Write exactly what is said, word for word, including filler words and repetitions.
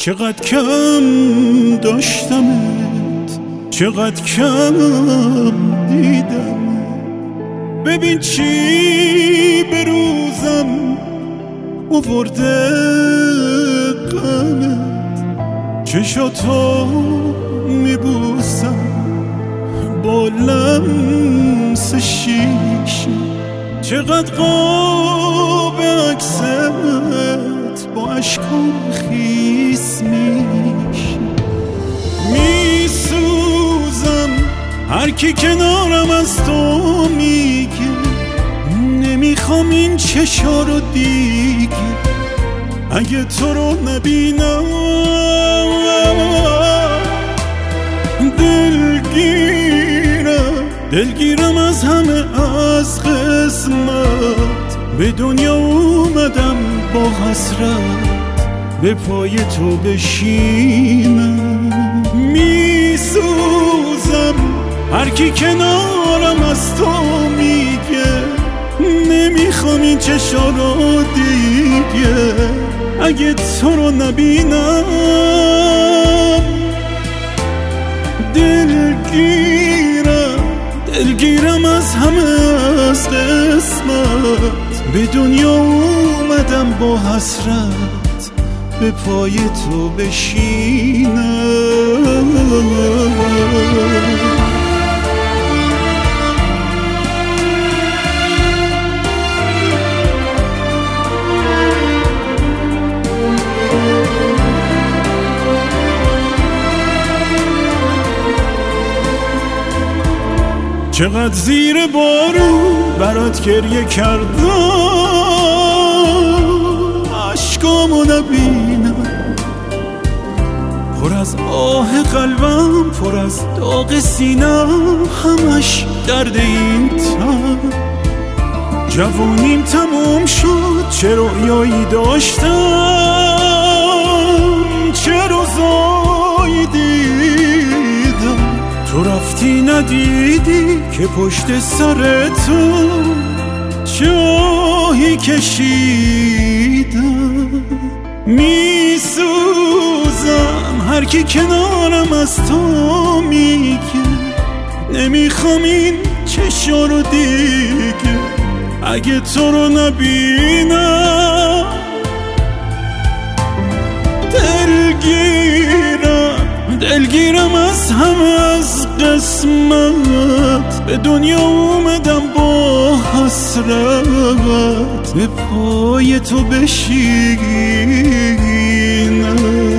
چقدر کم داشتمت، چقدر کم دیدم. ببین چی به روزم آورده غمت، چشاتو میبوسم با لمس شیشه. چقدر قاب عکست با اشکام خیس میشه. میسوزم هر کی کنارم از تو میگه نمیخوام این چشا رو دیگه. اگه تو رو نبینم دلگیرم، دلگیرم از همه از قسمت. به دنیا اومدم با حسرت به پای تو بشینم. میسوزم هر کی کنارم از تو میگه نمیخوام این چشا رو دیگه. اگه تو رو نبینم دلگیرم، دلگیرم از همه از قسمت. به دنیا اومدم با حسرت به پای تو بشینم. چقدر زیر بارون برات گریه کردم، عشقامو نبینم. پر از آه قلبم، پر از داغ سینم، همش درد این تن. جوونیم تموم شد، چه رویایی داشتم، چه روزایی دیدم. تو رفتی ندیدی که پشت سر تو چاهی کشیدم. میسوزم هر کی کنارم از تو میگه نمیخوام این چشا رو دیگه. اگه تو رو نبینم دلگیرم، دلگیرم از همه از قسمت. به دنیا اومدم با حسرت به پای تو بشینم.